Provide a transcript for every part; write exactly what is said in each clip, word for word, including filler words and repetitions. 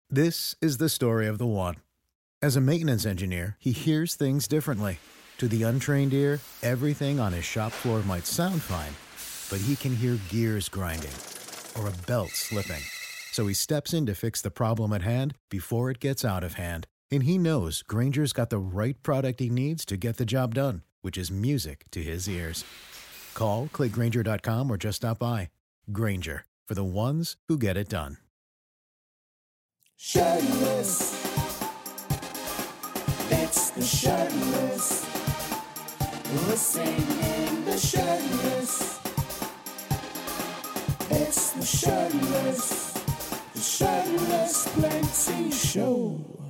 This is the story of the one. As a maintenance engineer, he hears things differently. To the untrained ear, everything on his shop floor might sound fine, but he can hear gears grinding or a belt slipping. So he steps in to fix the problem at hand before it gets out of hand. And he knows Granger's got the right product he needs to get the job done, which is music to his ears. Call, click Granger dot com, or just stop by. Granger, for the ones who get it done. Shirtless. It's the shirtless. We're singing the shirtless. It's the shirtless. The Shirtless Plenty Show.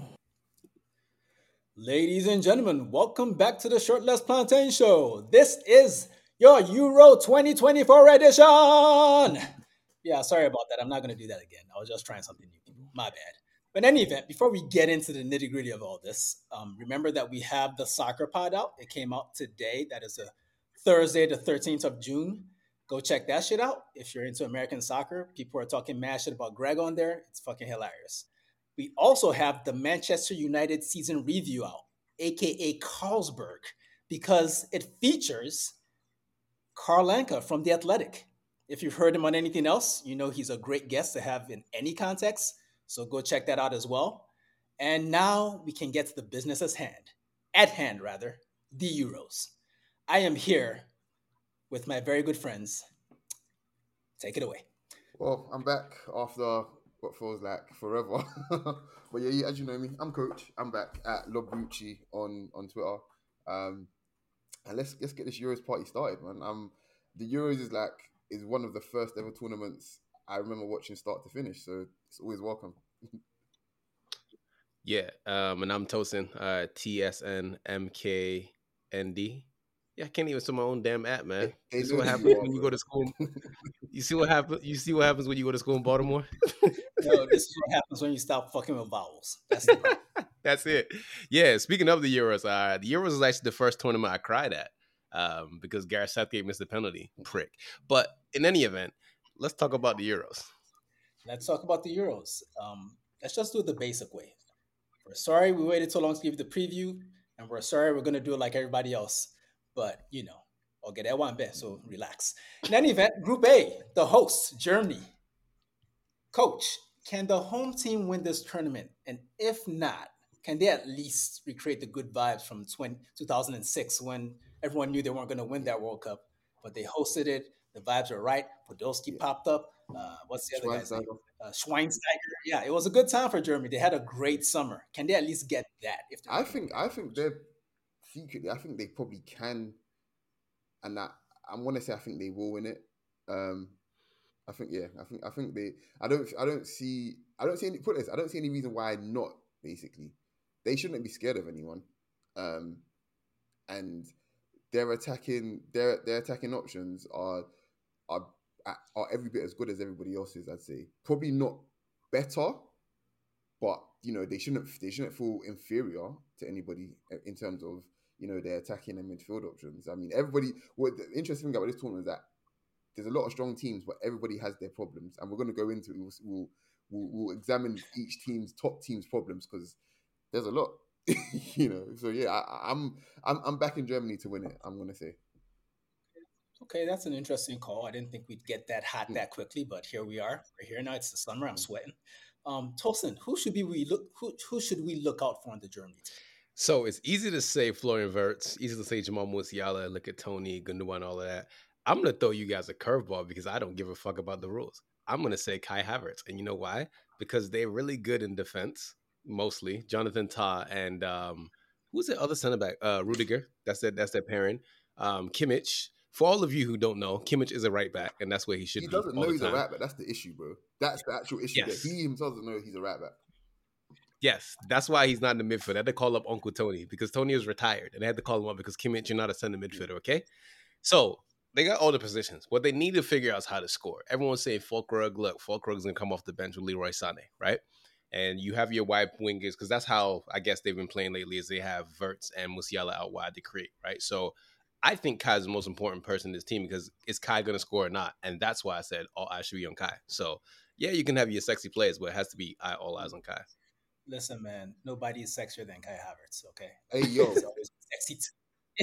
Ladies and gentlemen, welcome back to the Shirtless Plantain Show. This is your Euro twenty twenty-four edition. Yeah, sorry about that. I'm not going to do that again. I was just trying something new, people. My bad. But in any event, before we get into the nitty gritty of all this, um, remember that we have the soccer pod out. It came out today. That is a Thursday, the thirteenth of June. Go check that shit out. If you're into American soccer, people are talking mad shit about Greg on there. It's fucking hilarious. We also have the Manchester United season review out, a k a. Carlsberg, because it features Carl Anka from The Athletic. If you've heard him on anything else, you know he's a great guest to have in any context. So go check that out as well. And now we can get to the business at hand, at hand rather, the Euros. I am here with my very good friends. Take it away. Well, I'm back after what feels like forever. But yeah, as you know me, I'm Coach. I'm back at Lobrucci on, on Twitter. Um, and let's let's get this Euros party started, man. Um, the Euros is like is one of the first ever tournaments I remember watching start to finish, so it's always welcome. Yeah, um, and I'm Tosin, uh, T S N M K N D. Yeah, I can't even see my own damn app, man. They You see know what who happens you are, when you bro. go to school? You see what happens? You see what happens when you go to school in Baltimore? No, this is what happens when you stop fucking with vowels. That's the problem. That's it. Yeah, speaking of the Euros, uh, the Euros is actually the first tournament I cried at um, because Gareth Southgate missed the penalty, prick. But in any event, let's talk about the Euros. Let's talk about the Euros. Um, let's just do it the basic way. We're sorry we waited so long to give the preview, and we're sorry we're going to do it like everybody else. But, you know, I'll get that one bet, so relax. In any event, Group A, the hosts, Germany. Coach, can the home team win this tournament? And if not, can they at least recreate the good vibes from twenty, two thousand six when everyone knew they weren't going to win that World Cup, but they hosted it. The vibes were right. Podolski popped up. Uh, what's the other guy's name? Schweinsteiger. Uh, Schweinsteiger. Yeah, it was a good time for Germany. They had a great summer. Can they at least get that? If they're I gonna think I think they're secretly. I think they probably can, and that I want to say I think they will win it. Um, I think yeah. I think I think they. I don't. I don't see. I don't see any. Put this. I don't see any reason why not. Basically, they shouldn't be scared of anyone. Um, and their attacking their their attacking options are are are every bit as good as everybody else's. I'd say probably not better, but you know they shouldn't they shouldn't feel inferior to anybody in terms of you know their attacking and midfield options. I mean, everybody. What the interesting thing about this tournament is that there's a lot of strong teams, but everybody has their problems, and we're going to go into it. We'll we'll, we'll, we'll examine each team's top team's problems because there's a lot. you know, so yeah, I, I'm I'm I'm back in Germany to win it. I'm going to say. Okay, that's an interesting call. I didn't think we'd get that hot that quickly, but here we are. We're here now. It's the summer. I'm sweating. Um, Tosin, who should be we look who who should we look out for in the Germany team? So it's easy to say Florian Wirtz, easy to say Jamal Musiala, look at Tony, Gundogan, all of that. I'm going to throw you guys a curveball because I don't give a fuck about the rules. I'm going to say Kai Havertz. And you know why? Because they're really good in defense, mostly. Jonathan Tah and um, who's the other center back? Uh, Rudiger. That's their, that's their pairing. Um, Kimmich. For all of you who don't know, Kimmich is a right back, and that's where he should He be doesn't all know the he's a time. right back. That's the issue, bro. That's the actual issue. Yes. That he himself doesn't know he's a right back. Yes, that's why he's not in the midfield. I had to call up Uncle Tony because Tony is retired, and I had to call him up because Kimmich, you're not a center midfielder, okay? So they got all the positions. What they need to figure out is how to score. Everyone's saying Fulkrug, look, Fulkrug's going to come off the bench with Leroy Sané, right? And you have your wide wingers, because that's how I guess they've been playing lately, is they have Wirtz and Musiala out wide to create, right? So I think Kai's the most important person in this team because is Kai going to score or not? And that's why I said, oh, I should be on Kai. So Yeah, you can have your sexy players, but it has to be eye- all eyes on Kai. Listen, man, nobody is sexier than Kai Havertz. Okay, Hey yo, he's always sexy. Too.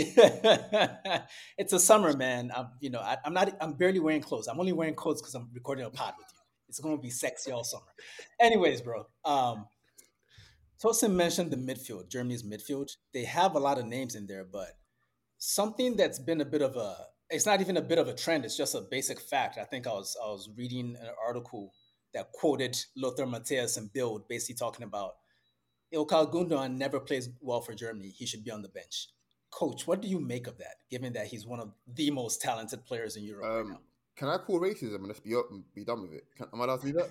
It's a summer, man. I'm, you know, I, I'm not. I'm barely wearing clothes. I'm only wearing clothes because I'm recording a pod with you. It's going to be sexy all summer. Anyways, bro. Um, Tosin mentioned the midfield, Germany's midfield. They have a lot of names in there, but something that's been a bit of a it's not even a bit of a trend, it's just a basic fact. I think I was I was reading an article that quoted Lothar Matthäus and Bild basically talking about Ilkay Gundogan never plays well for Germany. He should be on the bench. Coach, what do you make of that, given that he's one of the most talented players in Europe right um, now? can I call racism and just be up and be done with it? Can, am I allowed to do that?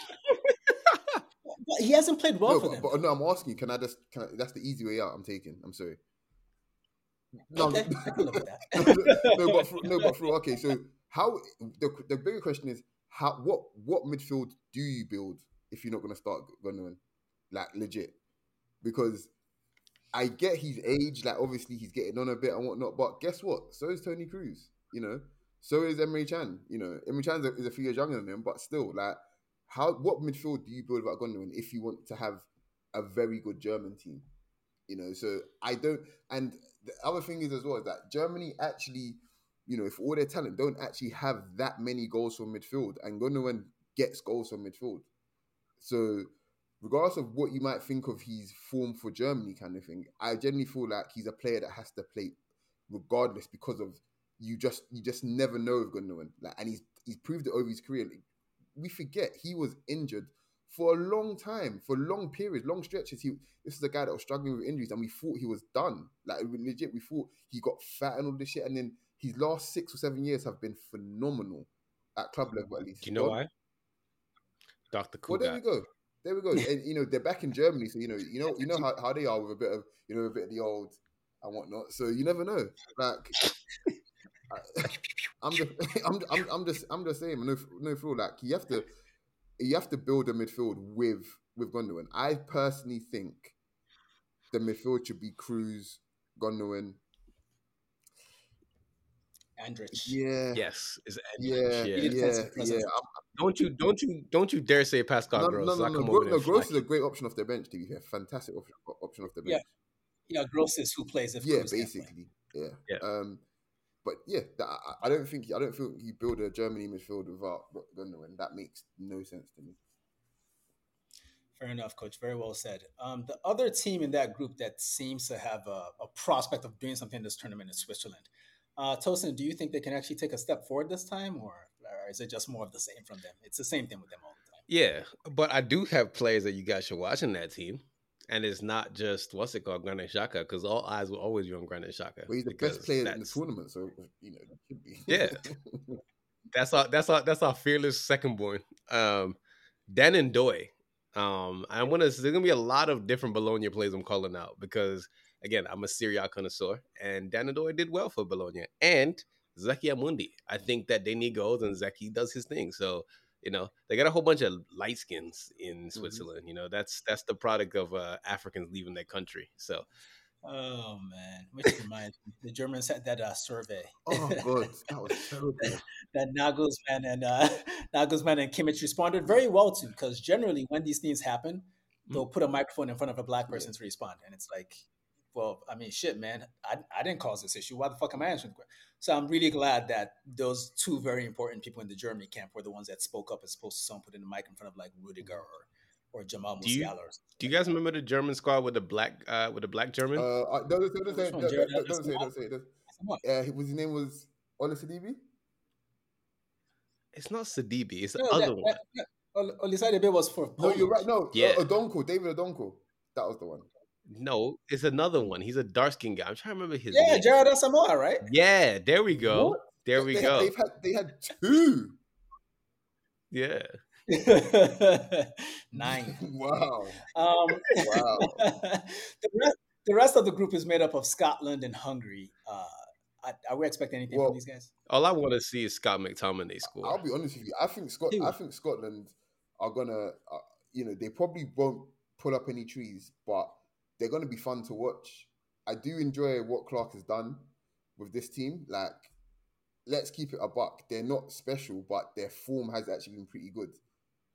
But he hasn't played well No, for but, them. but though. no, I'm asking you. Can I just? Can I, that's the easy way out. I'm taking. I'm sorry. No, Okay, I can live with that. no, but for, no, but for okay. So how the the bigger question is how what what midfield do you build if you're not going to start Gundogan, like legit? Because I get his age, like obviously he's getting on a bit and whatnot, but guess what? So is Tony Cruz, you know. So is Emre Can, you know. Emre Can is a few years younger than him, but still, like, how what midfield do you build without Gundogan if you want to have a very good German team? You know, so I don't. And the other thing is as well is that Germany actually, you know, if all their talent don't actually have that many goals from midfield, and Gundogan gets goals from midfield. So, regardless of what you might think of his form for Germany, kind of thing, I generally feel like he's a player that has to play regardless because of you just you just never know with Gundogan. Like, and he's he's proved it over his career. Like, we forget he was injured for a long time, for long periods, long stretches. He this is a guy that was struggling with injuries, and we thought he was done. Like legit, we thought he got fat and all this shit. And then his last six or seven years have been phenomenal at club level, at least. Do you know Don- why? Doctor Well, there we Kugat. go. There we go. And you know they're back in Germany, so you know you know you know how, how they are with a bit of you know a bit of the old and whatnot. So you never know. Like I, I'm just I'm, I'm I'm just I'm just saying no no fool. Like you have to you have to build a midfield with with Gundogan. I personally think the midfield should be Cruz, Gundogan. Andrich. Yeah, Yes, is yeah, Be yeah. the yeah, defensive yeah. presence. I'm, Don't you don't you don't you dare say Pascal no, Gross. no, no, I no. come Gro- over there no, and Gross flack is a you. great option off the bench. To be fair, fantastic option, option off the Yeah, bench. yeah. Gross is who plays if Yeah, Cruz can't play. basically. Yeah. Yeah. Um, but yeah, that, I, I don't think I don't think you build a Germany midfield without Gundogan. That makes no sense to me. Fair enough, Coach. Very well said. Um, the other team in that group that seems to have a, a prospect of doing something in this tournament is Switzerland. Uh, Tosin, do you think they can actually take a step forward this time, or, or is it just more of the same from them? It's the same thing with them all the time. Yeah, but I do have players that you guys should watch in that team. And it's not just what's it called, Granit Xhaka, because all eyes will always be on Granit Xhaka. Well, he's the because best player in the that's- tournament, so you know it should be. Yeah. That's our that's our that's our fearless second born. Um Dan and Doy. Um I wanna there's gonna be a lot of different Bologna plays I'm calling out because again I'm a Serie A connoisseur and Dan and Doy did well for Bologna. And Zeki Amundi. I think that they need goals and Zeki does his thing. So you know, they got a whole bunch of light skins in Switzerland. Mm-hmm. You know, that's that's the product of uh, Africans leaving their country. So, oh man, which reminds me, the Germans had that uh, survey. Oh god, that was terrible. that Nagelsmann and uh, Nagelsmann and Kimmich responded very well to, because generally when these things happen, mm-hmm. they'll put a microphone in front of a black person yeah. to respond, and it's like, well, I mean, shit, man, I, I didn't cause this issue. Why the fuck am I answering the question? So I'm really glad that those two very important people in the Germany camp were the ones that spoke up as opposed to someone putting the mic in front of like Rudiger or, or Jamal do you, Musiala. Or do you guys remember the German squad with the black uh, with the black German? Uh, I, don't, don't, don't, say, don't, don't, don't, don't say, don't say, don't say. Uh, his name was Ola Sidibe? It's not Sidibe. It's the no, other that, one. That, that, Olisaibe was for Poland. No, you're right. No, yeah. uh, Odonko, David Odonko. That was the one. No, it's another one. He's a dark skinned guy. I'm trying to remember his yeah, name. Gerard Asamoah, right? Yeah, there we go. What? There we they, go. They've had they had two. Yeah. Nine. Wow. Um, wow. the, rest, the rest of the group is made up of Scotland and Hungary. Uh, are, are we expecting anything well, from these guys? All I want to see is Scott McTominay score. I'll be honest with you. I think Scott. I think Scotland are gonna. Uh, you know, they probably won't pull up any trees, but they're gonna be fun to watch. I do enjoy what Clark has done with this team. Like, let's keep it a buck. They're not special, but their form has actually been pretty good.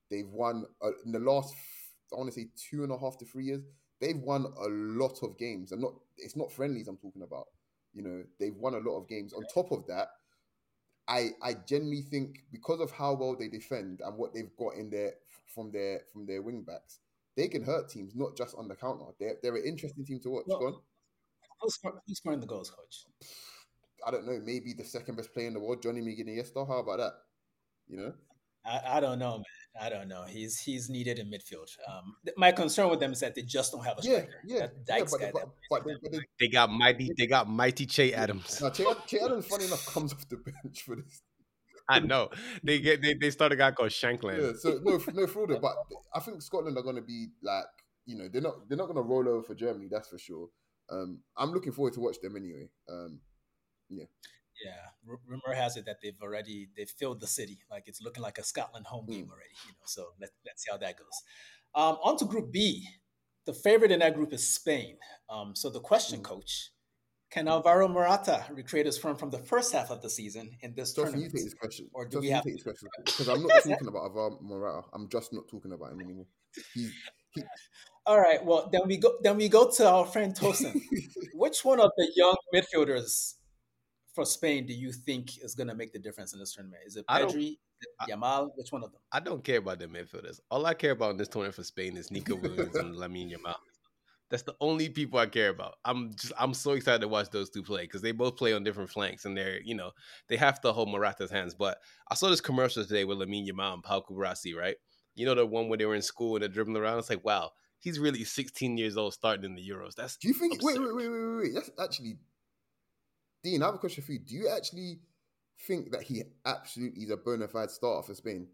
They've won uh, in the last, I want to say, two and a half to three years. They've won a lot of games, and not it's not friendlies I'm talking about. You know, they've won a lot of games. On top of that, I I genuinely think because of how well they defend and what they've got in their from their from their wing backs, they can hurt teams not just on the counter. They're they're an interesting team to watch. Well, Go on. who's, scoring, who's scoring the goals, coach? I don't know. Maybe the second best player in the world, Johnny Miguel Iniesta. How about that? You know. I, I don't know, man. I don't know. He's he's needed in midfield. Um, th- my concern with them is that they just don't have a Yeah, striker. yeah, That yeah. Dykes But guy. but That but they, but they, They got mighty. They got mighty Che Adams. now Che, che Adams, funny enough, comes off the bench for this. I know they get. They, they started a guy called Shankland. Yeah, so no, no fraud. But I think Scotland are going to be like, you know, they're not they're not going to roll over for Germany. That's for sure. Um, I'm looking forward to watch them anyway. Um, yeah. Yeah, R- rumor has it that they've already they've filled the city. Like it's looking like a Scotland home game Mm. already. You know, so let, let's see how that goes. Um, on to Group B. The favorite in that group is Spain. Um, so the question, Mm. Coach, can Alvaro Morata recreate his form from the first half of the season in this Justin, you tournament? take this question. Or do Justin, we you have take to? this question because I'm not talking about Alvaro Morata. I'm just not talking about him anymore. He's he. All right. Well, then we go. Then we go to our friend Tosin. Which one of the young midfielders for Spain do you think is going to make the difference in this tournament? Is it I don't. Pedri, is it Yamal? Which one of them? I don't care about the midfielders. All I care about in this tournament for Spain is Nico Williams and Lamine Yamal. That's the only people I care about. I'm just I'm so excited to watch those two play because they both play on different flanks and they're you know they have to hold Morata's hands. But I saw this commercial today with Lamine Yamal and Pau Cubarsí, right? You know the one where they were in school and they're dribbling around. It's like wow, he's really sixteen years old starting in the Euros. That's Do you think? Wait, absurd. wait, wait, wait, wait, wait. That's actually Dean. I have a question for you. Do you actually think that he absolutely is a bona fide starter for Spain?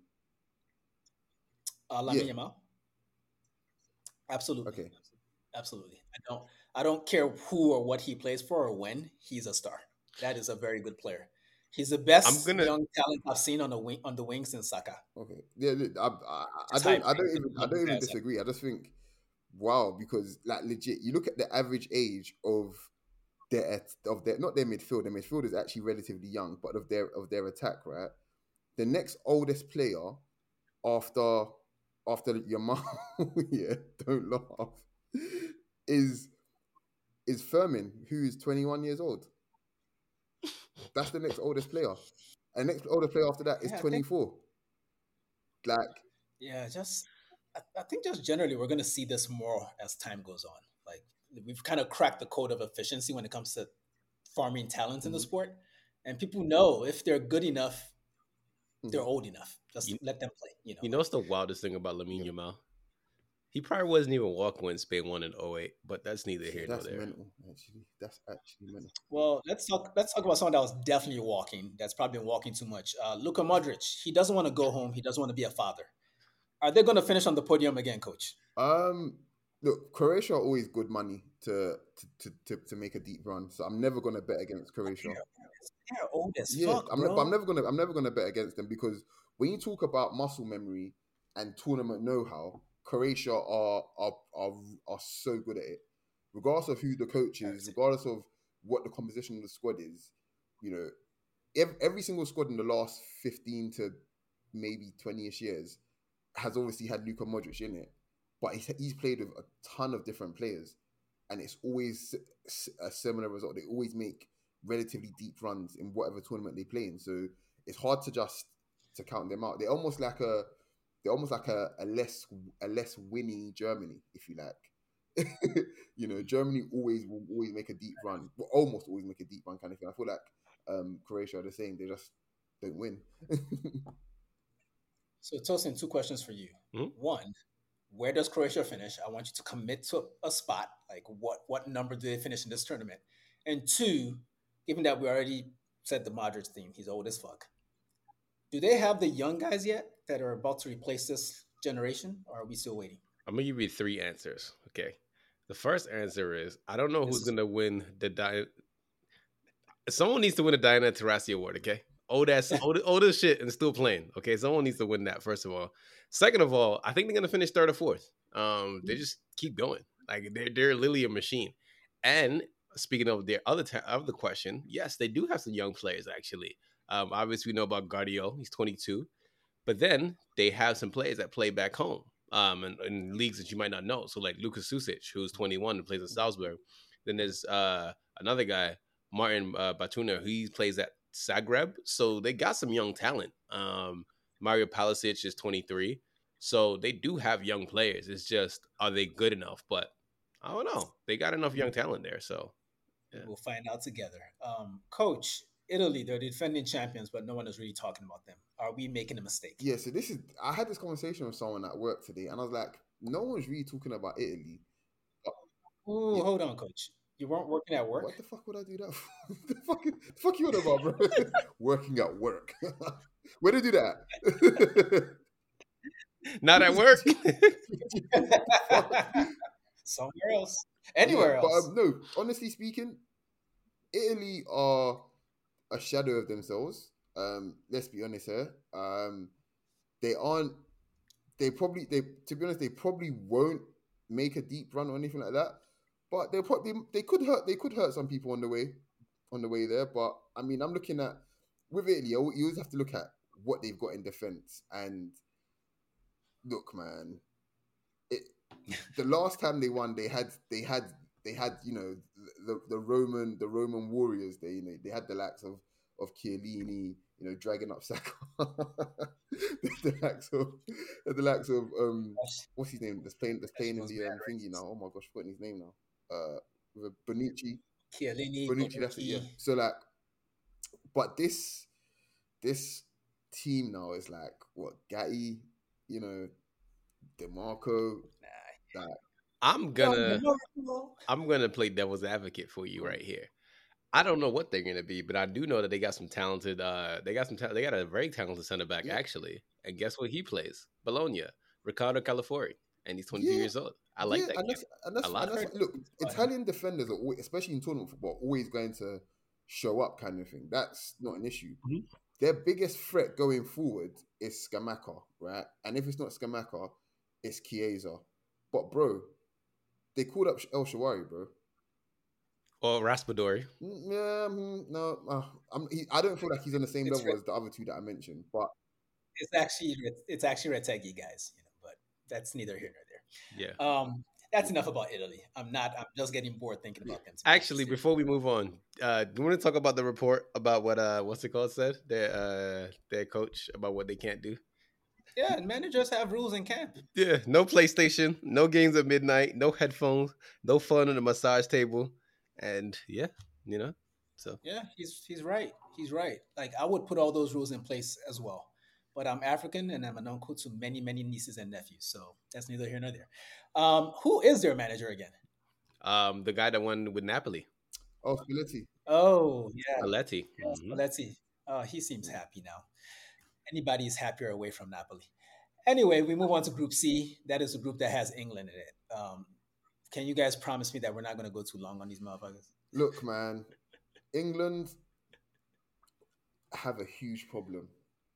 Uh, Lamine Yeah. Yamal. Absolutely. Okay. Absolutely. I don't. I don't care who or what he plays for or when. He's a star. That is a very good player. He's the I'm best gonna young talent I've seen on the wing on the wing since Saka. Okay. Yeah. look, I, I, I It's don't. high I don't praise. even. I Young don't even guys. disagree. I just think, wow, because like legit, you look at the average age of their of their not their midfield. Their midfield is actually relatively young, but of their of their attack, right? The next oldest player after after Yamal, yeah, don't laugh, is is Furman, who is twenty-one years old. That's the next oldest player. And the next oldest player after that is Yeah, I think. twenty-four. Like, Yeah, just I, I think just generally we're gonna see this more as time goes on. Like we've kind of cracked the code of efficiency when it comes to farming talent in the Mhm. sport, and people know if they're good enough, they're mhm. old enough. Just You, let them play. You know. you know what's the wildest thing about Lamine Yeah. Yamal? He probably wasn't even walking when Spain won in oh eight, but that's neither Yeah, here nor that's there. mental, actually. That's actually mental. Well, let's talk. Let's talk about someone that was definitely walking. That's probably been walking too much. Uh, Luka Modric. He doesn't want to go home. He doesn't want to be a father. Are they going to finish on the podium again, Coach? Um, look, Croatia are always good money to to, to, to, to make a deep run. So I'm never gonna bet against Croatia. They're, they're old as Yeah, fuck, I'm bro. ne- but I'm never gonna I'm never gonna bet against them because when you talk about muscle memory and tournament know-how, Croatia are are are, are so good at it. Regardless of who the coach is, regardless of what the composition of the squad is, you know, every, every single squad in the last fifteen to maybe twenty-ish years has obviously had Luka Modric in it, but he's, he's played with a ton of different players, and it's always s- a similar result. They always make relatively deep runs in whatever tournament they play in, so it's hard to just to count them out. They're almost like a they're almost like a, a less a less winning Germany, if you like. You know, Germany always will always make a deep run, well, almost always make a deep run kind of thing. I feel like um, Croatia are the same; they just don't win. So, Tosin, two questions for you. Mhm. One, where does Croatia finish? I want you to commit to a, a spot. Like, what what number do they finish in this tournament? And two, given that we already said the Modric theme, he's old as fuck. Do they have the young guys yet that are about to replace this generation, or are we still waiting? I'm gonna give you three answers. Okay. The first answer is I don't know This who's is gonna win the Di- someone needs to win the Diana Taurasi Award, okay? Old ass old, old as shit and still playing. Okay, someone needs to win that, first of all. Second of all, I think they're gonna finish third or fourth. Um, they just keep going. Like they're they're literally a machine. And speaking of their other ta- of the question, yes, they do have some young players actually. Um, obviously we know about Guardiola, he's twenty-two. But then they have some players that play back home, um, in, in leagues that you might not know. So like Lucas Susic, who's twenty-one and plays at Salzburg. Then there's uh, another guy, Martin uh, Batuna, he plays at Zagreb. So they got some young talent. Um, Mario Palisic is twenty-three. So they do have young players. It's just, are they good enough? But I don't know. They got enough young talent there. So yeah. We'll find out together. Um, Coach, Italy, they're the defending champions, but no one is really talking about them. Are we making a mistake? Yeah, so this is, I had this conversation with someone at work today, and I was like, no one's really talking about Italy. Ooh, Yeah. hold on, Coach. You weren't working at work? What the fuck would I do that for? the, fuck, the fuck you on about, bro? Working at work. Where did you do that? Not at work. Somewhere else. Anywhere Yeah, else. But um, no, honestly speaking, Italy are a shadow of themselves. Um, let's be honest here. Um, they aren't. They probably. They to be honest, they probably won't make a deep run or anything like that. But they probably they could hurt. They could hurt some people on the way, on the way there. But I mean, I'm looking at with Italy. You always have to look at what they've got in defense. And look, man, it. The last time they won, they had they had they had you know the the Roman the Roman warriors. They you know they had the likes of of Chiellini, you know, dragging up Saka. the likes of the likes of um what's his name? That's playing that's playing in the um, thingy now. Oh my gosh, forgotten his name now. Uh, with Bonucci. Chiellini, Bonucci, that's it. Yeah. So like, but this this team now is like what Gatti, you know, DeMarco. That I'm gonna I'm gonna play devil's advocate for you right here. I don't know what they're gonna be, but I do know that they got some talented. Uh, they got some. Ta- they got a very talented center back Yeah. actually. And guess what he plays? Bologna, Riccardo Calafori, and he's twenty-two Yeah. years old. I like yeah, that. and kid. that's, and that's, A lot. and that's look, Italian defenders are always, especially in tournament football, always going to show up, kind of thing. That's not an issue. Mhm. Their biggest threat going forward is Scamacca, right? And if it's not Scamacca, it's Chiesa. But bro, they called up El Shaarawy, bro. Or Raspadori. Mm, Yeah, mm, no, uh, I'm, he, I don't feel like he's on the same It's level Re- as the other two that I mentioned. But It's actually it's actually Retegui, guys. You know, but that's neither here nor there. Yeah. Um, that's enough about Italy. I'm not. I'm just getting bored thinking about them. Actually, before we move on, uh, do you want to talk about the report about what uh, what's it called said their uh, their coach about what they can't do? Yeah, and managers have rules in camp. Yeah, no PlayStation, no games at midnight, no headphones, no fun on the massage table, and yeah, you know, so Yeah, he's he's right. He's right. Like I would put all those rules in place as well. But I'm African and I'm an uncle to many, many nieces and nephews. So that's neither here nor there. Um, who is their manager again? um, the guy that won with Napoli, oh, Spalletti. Oh, yeah. Spalletti. Yeah, Mhm. Spalletti. Uh, he seems happy now. Anybody is happier away from Napoli. Anyway, we move on to Group C. That is a group that has England in it. Um, can you guys promise me that we're not going to go too long on these motherfuckers? Look, man, England have a huge problem.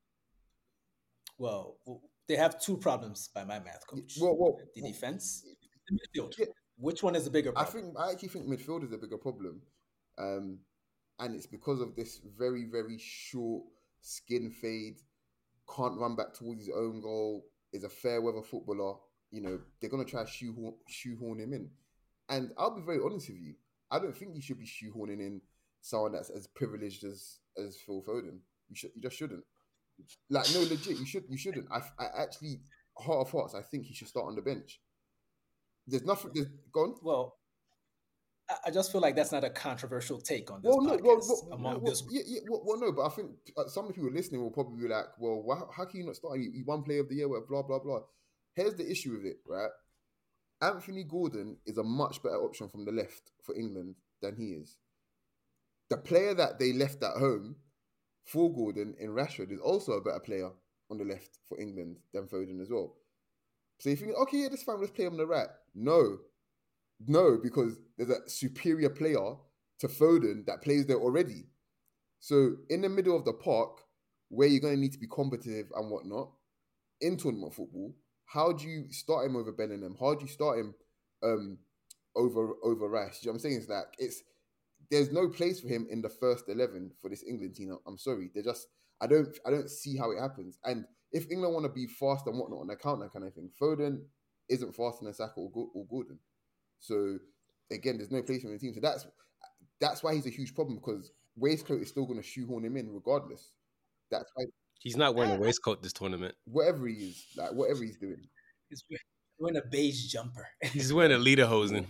Well, w- they have two problems by my math, coach. Well, well, the well, defense, and the midfield. Yeah. Which one is the bigger I problem? think I actually think midfield is a bigger problem, um, and it's because of this very very short skin fade, can't run back towards his own goal. Is a fair weather footballer. You know they're gonna try shoehorn shoehorn him in, and I'll be very honest with you. I don't think you should be shoehorning in someone that's as privileged as as Phil Foden. You should you just shouldn't. Like no, legit, you should you shouldn't. I, I actually heart of hearts, I think he should start on the bench. There's nothing. There's gone. Well, I- I just feel like that's not a controversial take on this Well, no, podcast well, well, among well, this. yeah, yeah, well, well, no, but I think uh, some people listening will probably be like, "Well, why, how can you not start? You, you won Player of the Year, blah blah blah." Here's the issue with it, right? Anthony Gordon is a much better option from the left for England than he is. The player that they left at home for Gordon in Rashford is also a better player on the left for England than Foden as well. So you think, okay, yeah, this fine, let's play him on the right. No, no, because there's a superior player to Foden that plays there already. So in the middle of the park, where you're going to need to be competitive and whatnot, in tournament football, how do you start him over Bellingham? How do you start him um, over over Rice? You know what I'm saying? It's like it's there's no place for him in the first eleven for this England team. I'm sorry, they're just I don't I don't see how it happens. And if England want to be fast and whatnot on their counter kind of thing, Foden isn't faster than Saka or, or Gordon. So again, there's no place in the team. So that's that's why he's a huge problem, because waistcoat is still going to shoehorn him in regardless. That's why he's not wearing a waistcoat this tournament. Whatever he is, like whatever he's doing, he's wearing a beige jumper. He's wearing a lederhosen.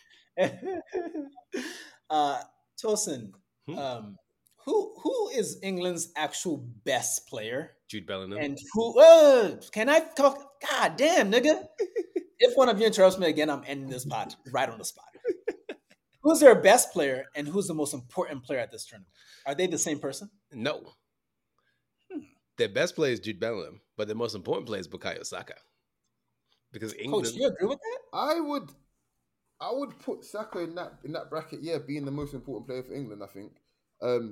uh, Tosin, Hmm? um, who who is England's actual best player? Jude Bellingham. And who? Uh, can I talk? God damn, nigga! If one of you interrupts me again, I'm ending this pod right on the spot. Who's their best player and who's the most important player at this tournament? Are they the same person? No. Hmm. Their best player is Jude Bellingham, but their most important player is Bukayo Saka. Because England. Coach, do you agree with that? I would, I would put Saka in that in that bracket. Yeah, being the most important player for England, I think, um,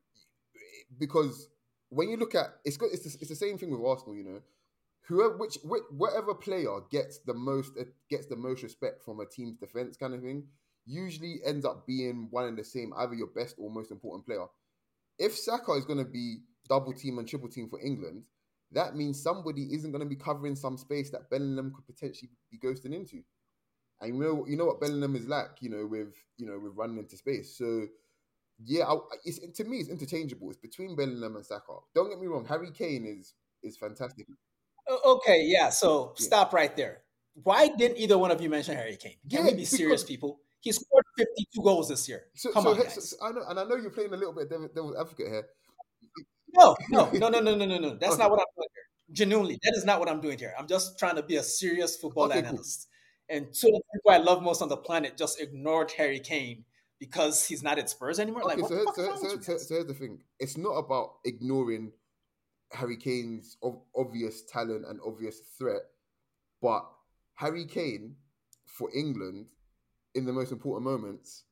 because when you look at it's got it's the, it's the same thing with Arsenal. You know, whoever which, which whatever player gets the most uh, gets the most respect from a team's defense, kind of thing, usually ends up being one and the same, either your best or most important player. If Saka is going to be double team and triple team for England, that means somebody isn't going to be covering some space that Bellingham could potentially be ghosting into. And you know, you know what Bellingham is like, you know, with you know with running into space. So yeah, I, it's to me it's interchangeable. It's between Bellingham and Saka. Don't get me wrong, Harry Kane is is fantastic. Okay, yeah. So Yeah. stop right there. Why didn't either one of you mention Harry Kane? Can Yeah, we be serious, because- people? He scored fifty-two goals this year. So, Come so, on, he- guys. so- I know, and I know you're playing a little bit devil, devil's advocate here. No, no, no, no, no, no, no, no. That's Okay. not what I'm doing here. Genuinely, that is not what I'm doing here. I'm just trying to be a serious football Okay, cool. analyst. And two of the people I love most on the planet just ignored Harry Kane because he's not at Spurs anymore. Like, Okay, what so, the here- fuck so, is wrong so, with you so, guys? so here's the thing. It's not about ignoring Harry Kane's ob- obvious talent and obvious threat, but Harry Kane for England in the most important moments,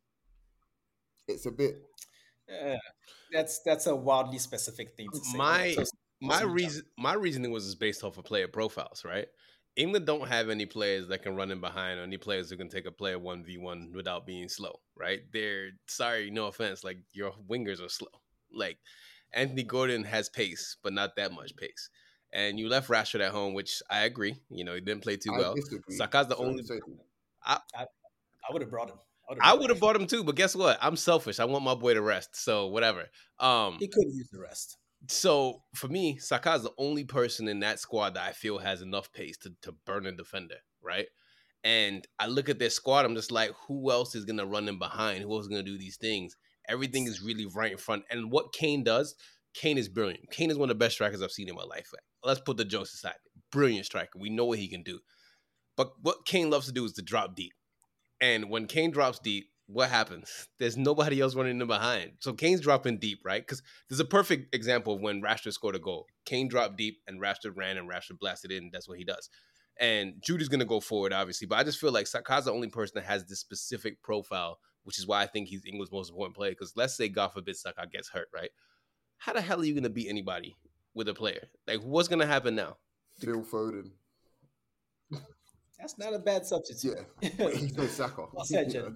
it's a bit. Uh, that's that's a wildly specific thing to say. My So- my so- reason my reasoning was based off of player profiles, right? England don't have any players that can run in behind or any players who can take a player one v one without being slow, right? They're sorry, no offense, like your wingers are slow. Like Anthony Gordon has pace, but not that much pace. And you left Rashford at home, which I agree. You know, he didn't play too I well. disagree. Saka's the So- only. so- I would have brought him. I would have bought him too, but guess what? I'm selfish. I want my boy to rest. So whatever. Um, He could use the rest. So for me, Saka is the only person in that squad that I feel has enough pace to, to burn a defender, right? And I look at their squad, I'm just like, who else is gonna run in behind? Who else is gonna do these things? Everything is really right in front. And what Kane does, Kane is brilliant. Kane is one of the best strikers I've seen in my life. Like, let's put the jokes aside. Brilliant striker. We know what he can do. But what Kane loves to do is to drop deep. And when Kane drops deep, what happens? There's nobody else running in behind. So Kane's dropping deep, right? Because there's a perfect example of when Rashford scored a goal. Kane dropped deep and Rashford ran and Rashford blasted in. That's what he does. And Jude is going to go forward, obviously. But I just feel like Saka's the only person that has this specific profile, which is why I think he's England's most important player. Because let's say, God forbid, Saka gets hurt, right? How the hell are you going to beat anybody with a player? Like, what's going to happen now? Phil Foden. That's not a bad substitute. Yeah, but he's no Saka. Well said, Jen.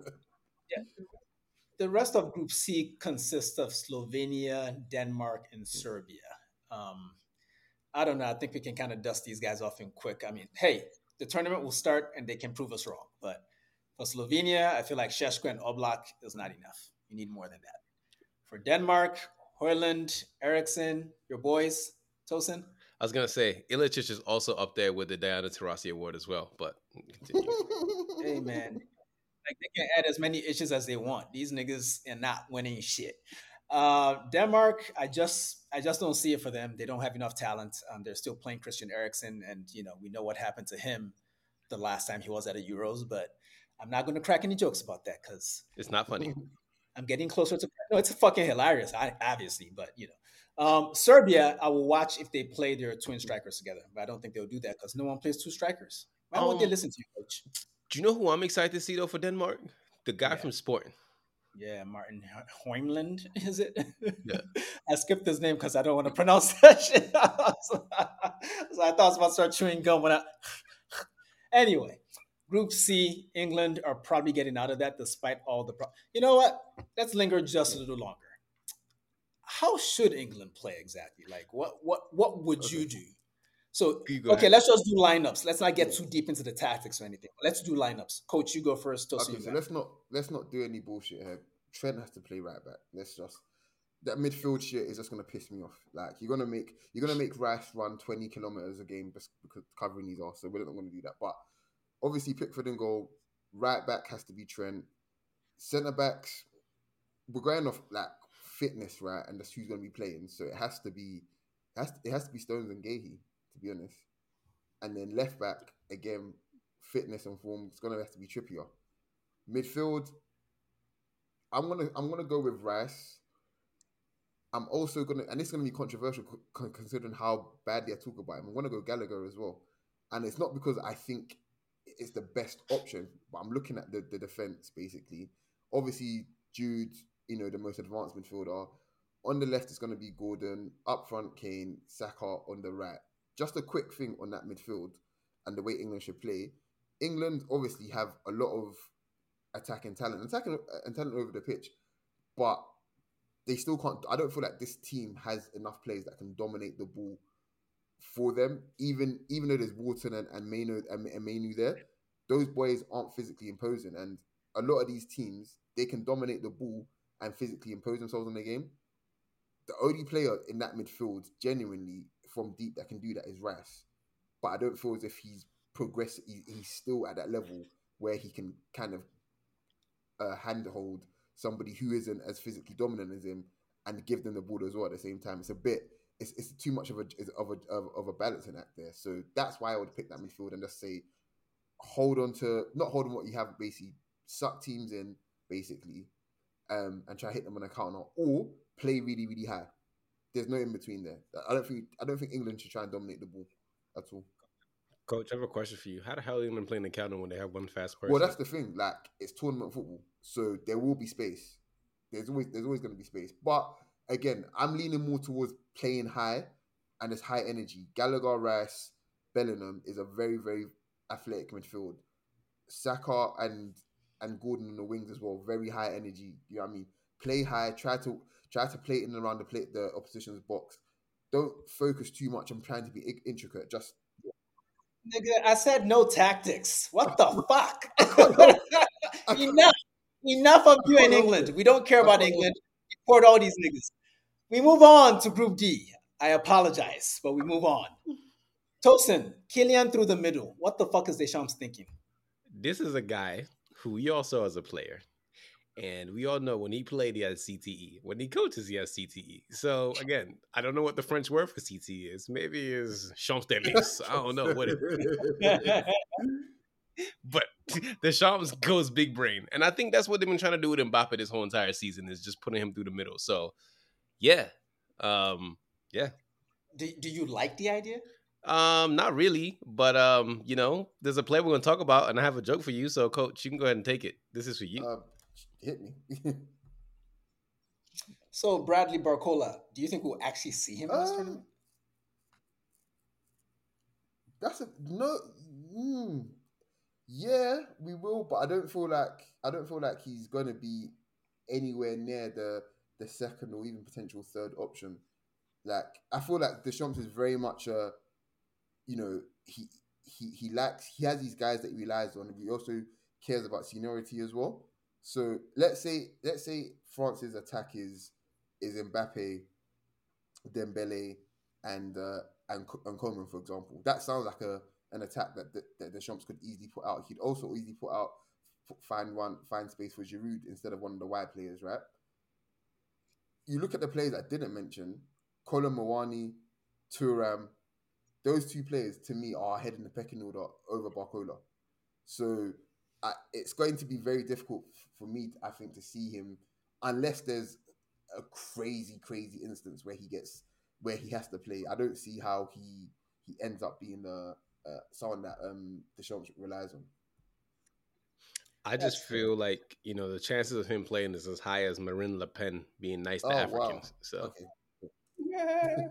The rest of Group C consists of Slovenia, Denmark, and Serbia. Um, I don't know. I think we can kind of dust these guys off in quick. I mean, hey, the tournament will start and they can prove us wrong. But for Slovenia, I feel like Šeško and Oblak is not enough. You need more than that. For Denmark, Højlund, Eriksson, your boys, Tosin. I was going to say, Ilicic is also up there with the Diana Taurasi Award as well. But continue. Hey, man. Like, they can add as many issues as they want. These niggas are not winning shit. Uh, Denmark, I just I just don't see it for them. They don't have enough talent. Um, they're still playing Christian Eriksen, and you know we know what happened to him the last time he was at a Euros. But I'm not going to crack any jokes about that because It's not funny. I'm getting closer to. No, it's fucking hilarious, I, obviously. But you know, um, Serbia, I will watch if they play their twin strikers together. But I don't think they'll do that because no one plays two strikers. Why won't they Um, listen to you, coach? Do you know who I'm excited to see, though, for Denmark? The guy Yeah. from Sporting. Yeah, Martin Højlund, is it? Yeah. I skipped his name because I don't want to pronounce that shit. so, so I thought I was about to start chewing gum when I. Anyway, Group C, England are probably getting out of that despite all the. Pro- you know what? Let's linger just a little longer. how should England play exactly? Like, what what what would Okay. you do? So, You go okay, ahead. let's just do lineups. Let's not get Yeah. too deep into the tactics or anything. Let's do lineups. Coach, you go first. Tosin, Okay, you so go let's not let's not do any bullshit here. Trent has to play right back. Let's just that midfield shit is just gonna piss me off. Like you're gonna make you're gonna make Rice run twenty kilometers a game just because covering his arse. So we're not gonna do that. But obviously Pickford in goal. Right back has to be Trent. Centre backs, we're going off like fitness, right? And that's who's gonna be playing. So it has to be it has to, it has to be Stones and Gahey, to be honest. And then left back again, fitness and form. It's gonna have to be Trippier. Midfield, I'm gonna I'm gonna go with Rice. I'm also gonna, and this is gonna be controversial c- considering how badly I talk about him. I'm gonna go Gallagher as well, and it's not because I think it's the best option, but I'm looking at the the defense basically. Obviously, Jude, you know, the most advanced midfielder. On the left is gonna be Gordon. Up front, Kane. Saka on the right. Just a quick thing on that midfield and the way England should play. England obviously have a lot of attacking talent, attacking and talent over the pitch, but they still can't. I don't feel like this team has enough players that can dominate the ball for them. Even even though there's Wharton and, and Mainu and, and Mainu there, those boys aren't physically imposing. And a lot of these teams, they can dominate the ball and physically impose themselves on the game. The only player in that midfield, genuinely from deep, that can do that is Rice. But I don't feel as if he's progressed. He, he's still at that level where he can kind of uh, handhold somebody who isn't as physically dominant as him and give them the ball as well at the same time. It's a bit, it's, it's too much of a of a of, of a balancing act there. So that's why I would pick that midfield and just say, hold on to not hold on what you have, basically suck teams in basically, um, and try to hit them on a counter or play really really high. There's no in between there. I don't think I don't think England should try and dominate the ball at all. Coach, I have a question for you. How the hell are England playing the counter when they have one fast person? Well, that's the thing. Like, it's tournament football, so there will be space. There's always there's always going to be space. But again, I'm leaning more towards playing high and it's high energy. Gallagher, Rice, Bellingham is a very very athletic midfield. Saka and and Gordon on the wings as well, very high energy. You know what I mean? Play high. Try to try to play it in and around the play the opposition's box. Don't focus too much on trying to be i- intricate. Just Nigga, I said no tactics. What the fuck? I can't help. I can't, Enough. Enough of I you can't in help England. it. We don't care I about can't help England. Deport all these niggas. We move on to Group D. I apologize, but we move on. Tosin, Killian through the middle. What the fuck is Deschamps thinking? This is a guy who we all saw as a player. And we all know when he played, he has C T E. When he coaches, he has C T E. So, again, I don't know what the French word for C T E is. Maybe it's champs d'élite. I don't know what it is. But Deschamps goes big brain. And I think that's what they've been trying to do with Mbappe this whole entire season is just putting him through the middle. So, yeah. Um, yeah. do, do you like the idea? Um, not really, but um, you know, there's a player we're gonna talk about, and I have a joke for you. So, Coach, you can go ahead and take it. This is for you. Uh, hit me. So, Bradley Barcola, do you think we'll actually see him in this Um, tournament? That's a no. Mm, yeah, we will, but I don't feel like I don't feel like he's gonna be anywhere near the the second or even potential third option. Like I feel like Deschamps is very much a, you know, he he he lacks he has these guys that he relies on. He also cares about seniority as well. So let's say let's say France's attack is is Mbappe, Dembele, and uh, and and Coman, for example. That sounds like a an attack that that, that Deschamps could easily put out. He'd also easily put out find one find space for Giroud instead of one of the wide players, right? You look at the players I didn't mention, Colin Mawani, Thuram. Those two players to me are ahead in the pecking order over Barcola. So I, it's going to be very difficult f- for me, I think, to see him unless there's a crazy, crazy instance where he gets where he has to play. I don't see how he he ends up being uh, uh, someone that um, Deschamps relies on. I just feel like, you know, the chances of him playing is as high as Marine Le Pen being nice to Oh wow! Africans. So Okay. Yeah.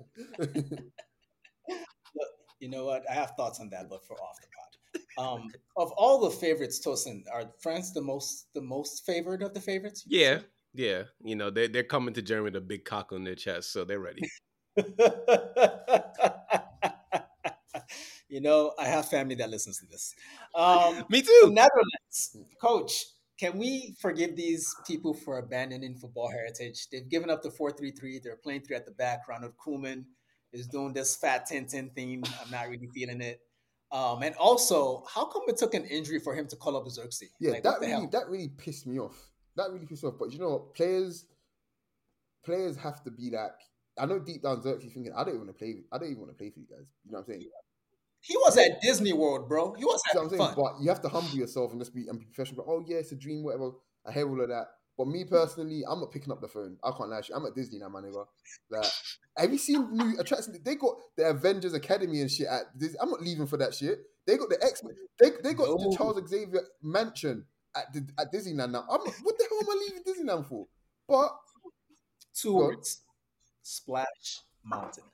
Look, you know what? I have thoughts on that, but for off the pod. Um, of all the favorites, Tosin, are France the most the most favored of the favorites? you would yeah, say? Yeah, you know they they're coming to Germany with a big cock on their chest, so they're ready. You know, I have family that listens to this. Um, Me the too. Netherlands, coach, can we forgive these people for abandoning football heritage? They've given up the four three three. They're playing three at the back. Ronald Koeman is doing this fat ten ten theme. I'm not really feeling it. Um, and also, how come it took an injury for him to call up Xerxes? Yeah, Like, what that the really hell? that really pissed me off. That really pissed me off. But you know what? Players players have to be like. I know deep down Xerxes thinking, I don't even want to play. I don't even want to play for you guys. You know what I'm saying? He was at Disney World, bro. He was See what I'm having saying? fun. But you have to humble yourself and just be and be professional. But, oh yeah, it's a dream, whatever. I hear all of that. But me personally, I'm not picking up the phone. I can't lie. to you. I'm at Disney now, my nigga. Like, have you seen new attractions? They got the Avengers Academy and shit at Disney. I'm not leaving for that shit. They got the X Men. They, they got the No. Charles Xavier mansion at the, at Disneyland now. I'm not, what the hell am I leaving Disneyland for? But Two Go on. words: Splash Mountain.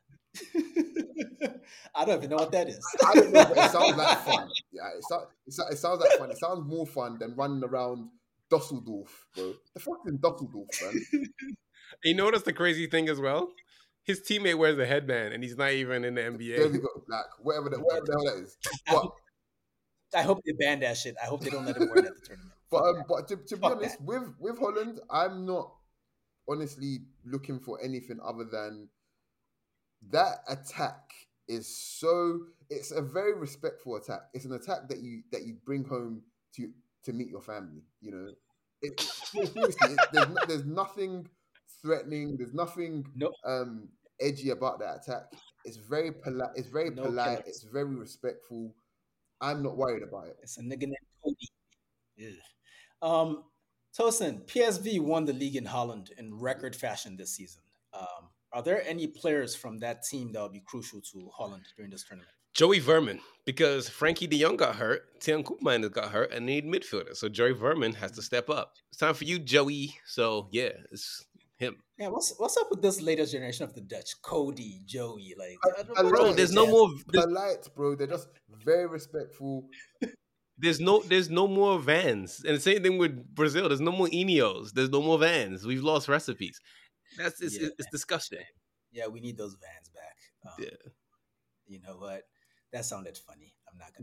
I don't even know what that is. I don't know, but it sounds like fun. Yeah, it, sounds, it, sounds, it sounds like fun. It sounds more fun than running around Dusseldorf, bro. The fuck is Dusseldorf, man? You know what's the crazy thing as well? His teammate wears a headband, and he's not even in the N B A. There we go. Like whatever, the, whatever the hell that is. I But hope, I hope they ban that shit. I hope they don't let him wear it at the tournament. but Fuck um, that. but to, to be Fuck honest, with with Holland, I'm not honestly looking for anything other than that attack is so. It's a very respectful attack. It's an attack that you that you bring home to to meet your family. You know, it, seriously, it, there's no, there's nothing threatening. There's nothing No, um edgy about that attack. It's very polite. It's very No polite. killers. It's very respectful. I'm not worried about it. it's a nigga named Cody. Ugh. Um, Tosin, P S V won the league in Holland in record fashion this season. Um, are there any players from that team that will be crucial to Holland during this tournament? Joey Vermin, because Frankie de Jong got hurt, Tim Koopmeiners got hurt, and they need midfielder. So Joey Vermin has to step up. It's time for you, Joey. So yeah, it's him. Yeah, what's what's up with this latest generation of the Dutch? Cody, Joey, like I- I don't I know. love Bro, it. there's no more. There's, Polite, bro. They're just very respectful. there's no. There's no more Vans, and the same thing with Brazil. There's no more Ineos. There's no more Vans. We've lost recipes. That's it's, Yeah. it's disgusting. Yeah, we need those Vans back. Um, Yeah. You know what? That sounded funny. I'm not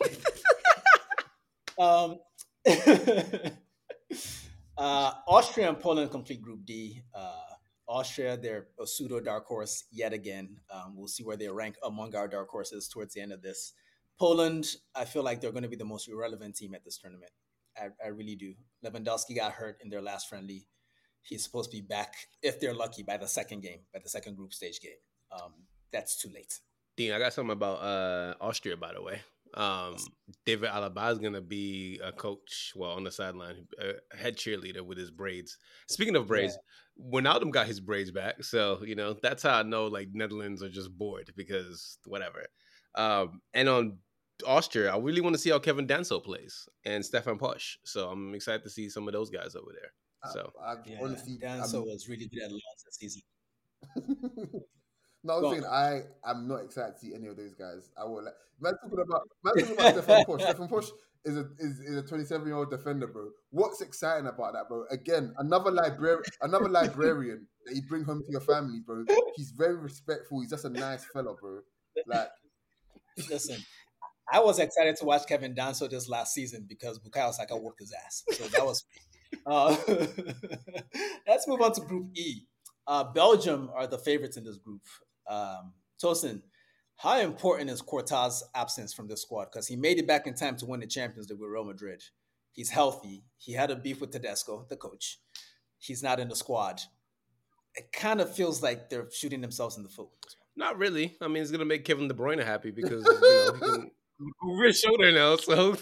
gonna. um, uh, Austria and Poland complete Group D. Uh, Austria, they're a pseudo dark horse yet again. Um, we'll see where they rank among our dark horses towards the end of this. Poland, I feel like they're going to be the most irrelevant team at this tournament. I, I really do. Lewandowski got hurt in their last friendly. He's supposed to be back, if they're lucky, by the second game, by the second group stage game. Um, that's too late. Dean, I got something about uh, Austria, by the way. Um, David Alaba is going to be a coach, well, on the sideline, a head cheerleader with his braids. Speaking of braids, Wijnaldum got his braids back. So, you know, that's how I know, like, Netherlands are just bored because whatever. Um, and on Austria, I really want to see how Kevin Danso plays and Stefan Posch. So I'm excited to see some of those guys over there. So I, I Yeah, honestly, Danso I'm- was really good at Lens this season. no, I'm Go saying on. I am not excited to see any of those guys. I will. Like, man, talking about man talking about Stefan Posch. Stefan Posch is a is, is a twenty-seven year old defender, bro. What's exciting about that, bro? Again, another librarian, another librarian that you bring home to your family, bro. He's very respectful. He's just a nice fella, bro. Like, Listen, I was excited to watch Kevin Danso this last season because Bukayo Saka whooped his ass. So that was uh, let's move on to Group E. Uh, Belgium are the favorites in this group. Um, Tosin, how important is Courtois' absence from this squad? Because he made it back in time to win the Champions League with Real Madrid. He's healthy. He had a beef with Tedesco, the coach. He's not in the squad. It kind of feels like they're shooting themselves in the foot. not really. I mean, it's going to make Kevin De Bruyne happy because, you know, he can over his shoulder now. So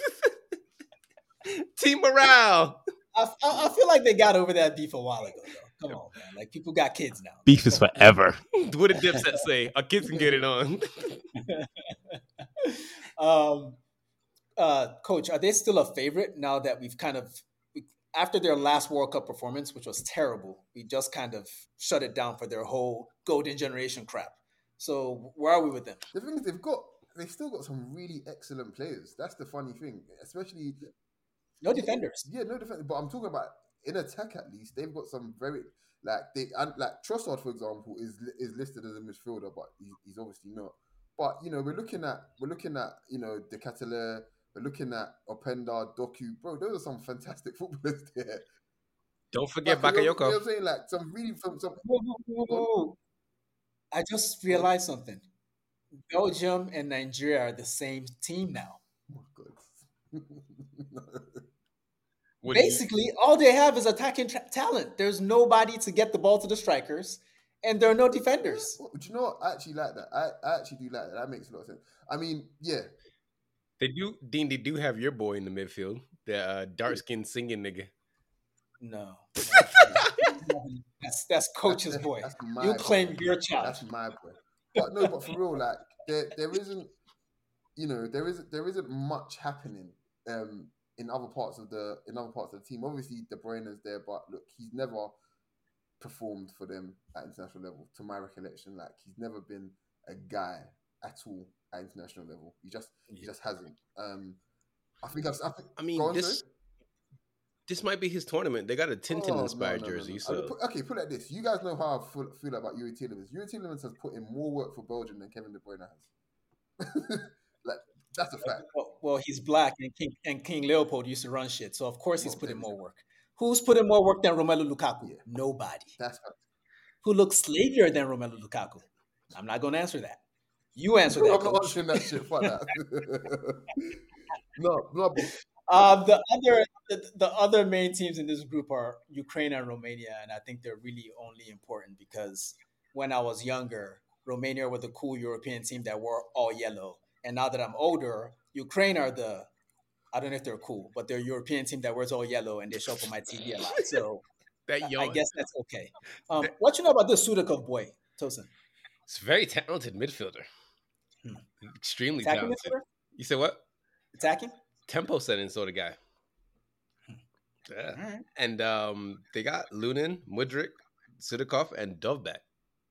team morale. I, I I feel like they got over that beef a while ago, though. Come on, man. Like, people got kids now. Beef is forever. What did Dipset say? Our kids can get it on. um, uh, Coach, are they still a favorite now that we've kind of, we, after their last World Cup performance, which was terrible, we just kind of shut it down for their whole golden generation crap. So where are we with them? the thing is, they've got they've still got some really excellent players. That's the funny thing, especially No defenders. yeah, no defense. But I'm talking about in attack at least they've got some very like they and like Trossard, for example, is is listed as a midfielder, but he, he's obviously not. But you know, we're looking at we're looking at you know De Ketelaere, we're looking at Openda, Doku, bro. Those are some fantastic footballers there. Don't forget Like, you know, Bakayoko. you know what I'm saying? Like some really some, some Whoa, whoa, whoa, whoa. I just realized something. Belgium and Nigeria are the same team now. oh my god. What do you- Basically, all they have is attacking tra- talent. There's nobody to get the ball to the strikers, and there are no defenders. Well, do you know what? I actually like that. I, I actually do like that. That makes a lot of sense. I mean, yeah. They do, Dean. They do have your boy in the midfield, the uh, dark skinned singing nigga. No. that's that's coach's That's- boy. that's my You boy. claim your child. That's my boy. But no, but for real, like there, there isn't, you know, there isn't, there isn't much happening um, in other parts of the in other parts of the team. Obviously, De Bruyne is there, but look, he's never performed for them at international level, to my recollection. Like he's never been a guy at all at international level. He just, he just hasn't. Um, I think I've, I, think, I mean, go on, this sorry? this might be his tournament. They got a Tintin Oh, no, inspired no, no, jersey. no. So I mean, put- okay, put it like this. You guys know how I feel, feel about Yuri Tielemans. Yuri Tielemans has put in more work for Belgium than Kevin De Bruyne has. Like, that's a fact. Well, well, he's black, and King and King Leopold used to run shit, so of course he's Well, putting there more we work. Who's putting more work than Romelu Lukaku? Yeah. Nobody. That's fact. Who looks slavier than Romelu Lukaku? I'm not going to answer that. You answer that, I'm not coach. answering that shit. Fuck that. no, no, but Uh, the other the, the other main teams in this group are Ukraine and Romania, and I think they're really only important because when I was younger, Romania were the cool European team that wore all yellow, and now that I'm older, Ukraine are the I don't know if they're cool, but they're a European team that wears all yellow and they show up on my T V a lot. So that I young, guess that's okay. Um, what you know about this Sudakov boy, Tosin? it's a very talented midfielder. Hmm. Extremely Attacking talented. midfielder? You said what? Attacking? Tempo setting sort of guy. Yeah. All right. And um, they got Lunin, Mudryk, Sudakov, and Dovbek.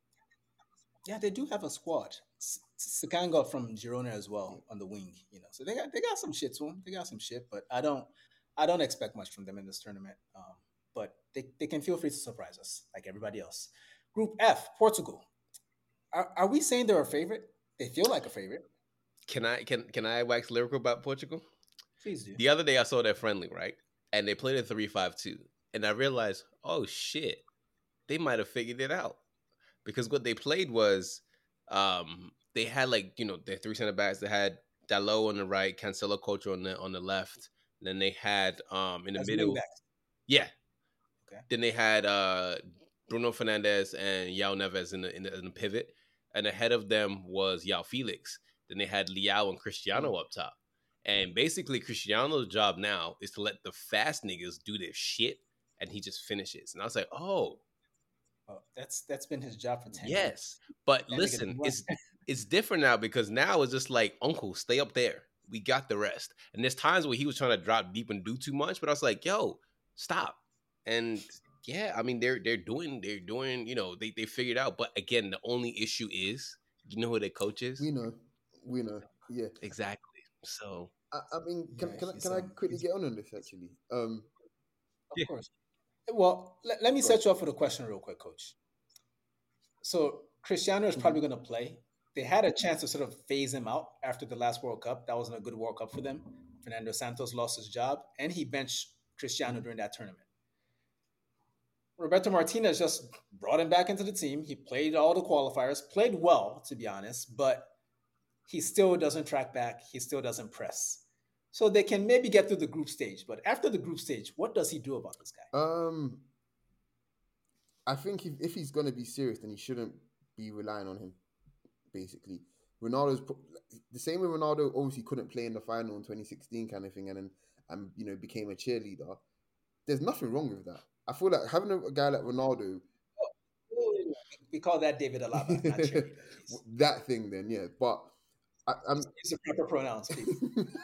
Yeah, they do have a squad. S- Sakanga from Girona as well on the wing, you know. So they got they got some shit to them. They got some shit, but I don't I don't expect much from them in this tournament. Um, but they, they can feel free to surprise us like everybody else. Group F, Portugal. Are, are we saying they're a favorite? They feel like a favorite. Can I can can I wax lyrical about Portugal? Please do. The other day I saw their friendly, right? And they played a three five two. And I realized, oh shit, they might have figured it out. Because what they played was um, they had like, you know, their three center backs. They had Dalot on the right, Cancelo Coach on the on the left. And then they had um in the As middle. wingbacks. Yeah. Okay. Then they had uh Bruno Fernandes and Yao Neves in the, in the in the pivot. And ahead of them was Yao Felix. Then they had Liao and Cristiano up top. And basically, Cristiano's job now is to let the fast niggas do their shit, and he just finishes. And I was like, oh, Oh, that's that's been his job for ten years. yes. But That nigga listen, done well. it's it's different now because now it's just like, uncle, stay up there. We got the rest. And there's times where he was trying to drop deep and do too much, but I was like, yo, stop. And yeah, I mean, they're they're doing, they're doing, you know, they, they figured out. But again, the only issue is, you know who their coach is? we know, we know, yeah. Exactly. So I, I mean, can, Yeah, can, I, he's, can I um, quickly he's- get on on this actually? Um, Of Yeah. course. Well, let, let me Go set you up for the question real quick, coach. So Cristiano is Mm-hmm. probably going to play. They had a chance to sort of phase him out after the last World Cup. That wasn't a good World Cup for them. Fernando Santos lost his job, and he benched Cristiano during that tournament. Roberto Martinez just brought him back into the team. He played all the qualifiers, played well, to be honest, but he still doesn't track back. He still doesn't press. So they can maybe get through the group stage. But after the group stage, what does he do about this guy? um, I think if, if he's going to be serious, then he shouldn't be relying on him, basically. Ronaldo's pro- the same with Ronaldo, obviously couldn't play in the final in twenty sixteen kind of thing and then, and, you know, became a cheerleader. There's nothing wrong with that. I feel like having a, a guy like Ronaldo, We call that David Alaba, not cheerleader. Please. that thing then, yeah. But I, I'm, Use the proper pronouns, please.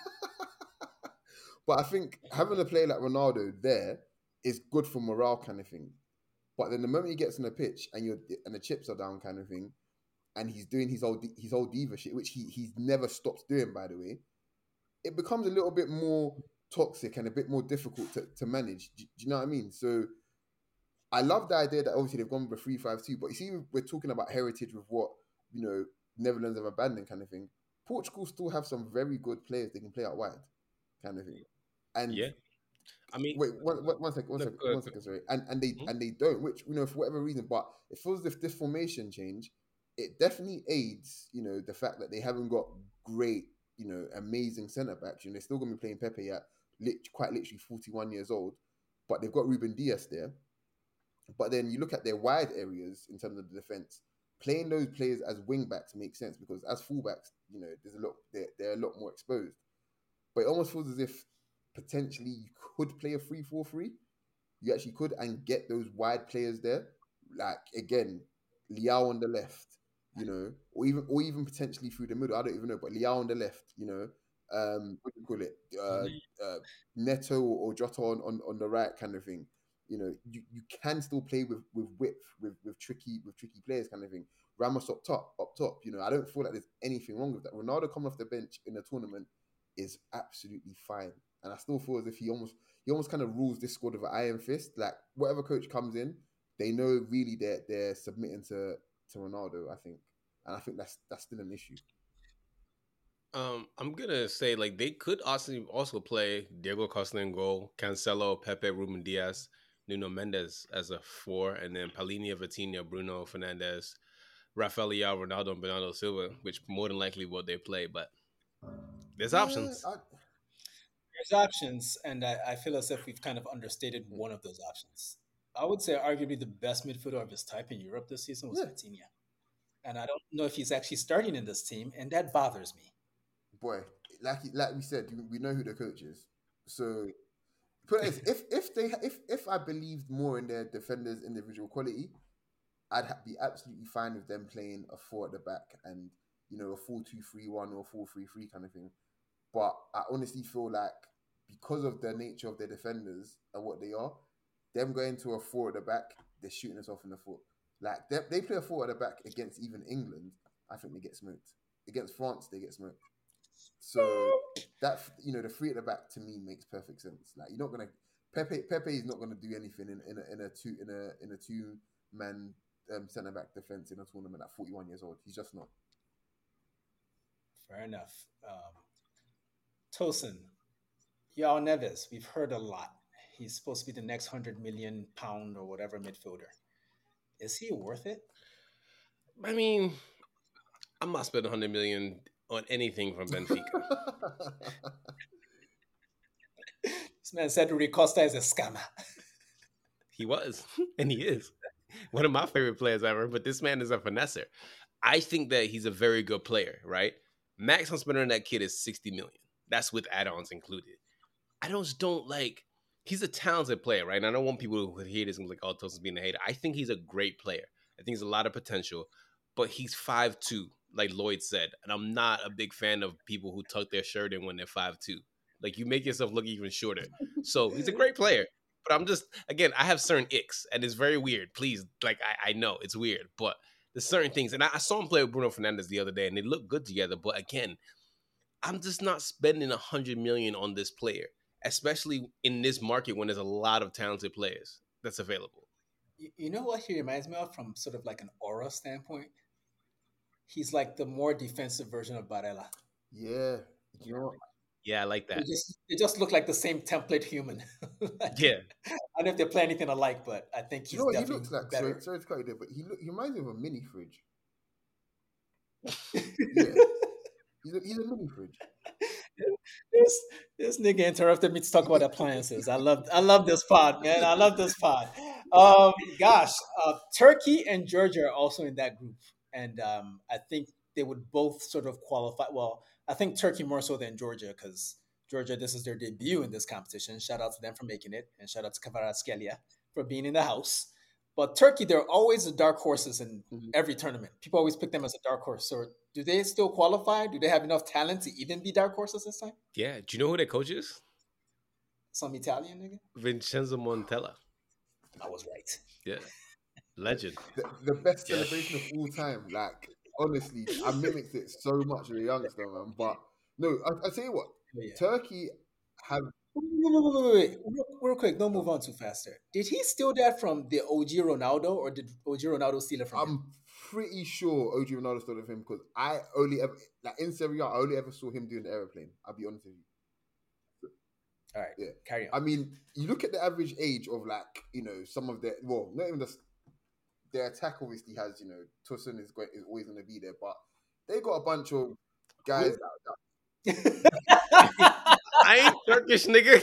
but I think having a player like Ronaldo there is good for morale kind of thing. But then the moment he gets on the pitch and you're and the chips are down kind of thing, and he's doing his old his old diva shit, which he he's never stopped doing, by the way, it becomes a little bit more toxic and a bit more difficult to, to manage. Do, do you know what I mean? So I love the idea that obviously they've gone with a three five two, but you see, we're talking about heritage with what, you know, Netherlands have abandoned kind of thing. Portugal still have some very good players they can play out wide kind of thing. And Yeah. I mean, wait, one, one, one second, one no, second, go ahead, one go second, sorry. And and they Mhm. and they don't, which, you know, for whatever reason, but it feels as if this formation change, it definitely aids, you know, the fact that they haven't got great, you know, amazing centre backs. You know, they're still gonna be playing Pepe at lit, quite literally forty-one years old, but they've got Ruben Diaz there. But then you look at their wide areas in terms of the defense. Playing those players as wing backs makes sense because as fullbacks, you know, there's a lot they're, they're a lot more exposed. But it almost feels as if potentially you could play a three four three. You actually could and get those wide players there. Like again, Liao on the left, you know, or even or even potentially through the middle. I don't even know, but Liao on the left, you know, um, what do you call it? Uh, uh, Neto or, or Jota on, on, on the right kind of thing. You know, you, you can still play with with width, with with tricky with tricky players kind of thing. Ramos up top, up top. You know, I don't feel like there's anything wrong with that. Ronaldo coming off the bench in a tournament is absolutely fine, and I still feel as if he almost he almost kind of rules this squad with an iron fist. Like whatever coach comes in, they know really they're they're submitting to to Ronaldo. I think, and I think that's that's still an issue. Um, I'm gonna say like they could also also play Diego Costa in goal, Cancelo, Pepe, Ruben Diaz, Nuno Mendes as a four, and then Palhinha, Vitinha, Bruno Fernandes, Rafael Leao, Ronaldo, and Bernardo Silva, which more than likely what they play. But there's Yeah, options. I, There's options, and I, I feel as if we've kind of understated one of those options. I would say arguably the best midfielder of his type in Europe this season was Yeah. Vitinha. And I don't know if he's actually starting in this team, and that bothers me. boy, like like we said, we know who the coach is. So, put it as, if if they if if I believed more in their defenders' individual quality, I'd ha- be absolutely fine with them playing a four at the back and, you know, a four two three one or four three three kind of thing. But I honestly feel like because of the nature of their defenders and what they are, them going to a four at the back, they're shooting us off in the foot. Like they, they play a four at the back against even England, I think they get smoked. Against France, they get smoked. So that, you know, the three at the back to me makes perfect sense. Like you're not gonna Pepe Pepe is not gonna do anything in, in a in a two in a in a two man um, centre back defense in a tournament at forty-one years old. He's just not. Fair enough. Um, Tosin, Yao Neves, we've heard a lot. He's supposed to be the next hundred million pound or whatever midfielder. Is he worth it? I mean, I'm not spending one hundred million on anything from Benfica. This man said Rui Costa is a scammer. He was, and he is one of my favorite players ever. But this man is a finesser. I think that he's a very good player, right? Max on spending on that kid is sixty million. That's with add-ons included. I just don't like. He's a talented player, right? And I don't want people who hear this and be like, "Oh, Tosin's being a hater." I think he's a great player. I think he's a lot of potential, but he's five two, like Lloyd said, and I'm not a big fan of people who tuck their shirt in when they're five two. Like you make yourself look even shorter. So he's a great player. But I'm just, again, I have certain icks, and it's very weird. Please, like, I, I know it's weird, but there's certain things. And I, I saw him play with Bruno Fernandes the other day, and they look good together. But again, I'm just not spending a hundred million on this player, especially in this market when there's a lot of talented players that's available. You, you know what he reminds me of from sort of like an aura standpoint? He's like the more defensive version of Barella. Yeah, you know what? Yeah, I like They that. just, they just look like the same template human. Like, Yeah, I don't know if they play anything alike, but I think Do he's you know what he definitely looks like? better. Sorry, sorry to cut you there, but he look, he reminds me of a mini fridge. Yeah, he's a, he's a mini fridge. this this nigga interrupted me to talk about appliances. I love I love this pod, man. I love this pod. Um, gosh, uh, Turkey and Georgia are also in that group, and um, I think they would both sort of qualify. Well, I think Turkey more so than Georgia because Georgia, this is their debut in this competition. Shout out to them for making it, and shout out to Kvaratskhelia for being in the house. But Turkey, they're always the dark horses in Mhm. every tournament. People always pick them as a dark horse. So, do they still qualify? Do they have enough talent to even be dark horses this time? yeah. Do you know who their coach is? Some Italian nigga. Vincenzo Montella. I was right. Yeah, legend. The, the best Yeah. celebration of all time. Like honestly, I mimicked it so much as a youngster, man. But no, I, I tell you what, Oh, yeah. Turkey have wait, wait, wait, wait, real, real quick. Don't move on too fast there. Did he steal that from the O G Ronaldo, or did O G Ronaldo steal it from him? I'm pretty sure O G Ronaldo stole it from him because I only ever like in Serie A, I only ever saw him doing the aeroplane. I'll be honest with you. All right, Yeah. carry on. I mean, you look at the average age of like you know some of their well, not even the their attack obviously has you know Tosun is going is always going to be there, but they got a bunch of guys. I ain't Turkish, nigga.